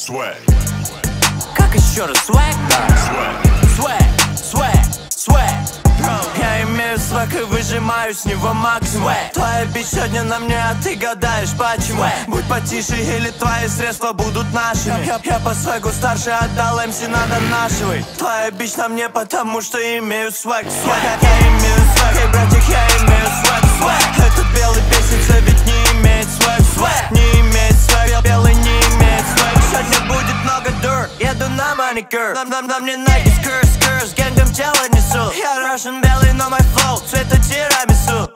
Swag. Как еще раз? Swag? Swag. Я имею свag и выжимаю с него максимум. Твоя бич сегодня на мне, а ты гадаешь почему. Будь потише или твои средства будут нашими. Я по свэгу старше отдал МС, надо нашивай. Твоя бич на мне, потому что имею свэг. Я имею свэг, эй, братик, я имею свэг. Этот белый бесится, ведь не имеет свэг. Не имеет свэг, белый не имеет свэг. Сегодня будет много дур, еду на маникюр. На мне Nike скр, с гэнгом тело несу. Я Russian белый, но мой флоу цвета тирамису.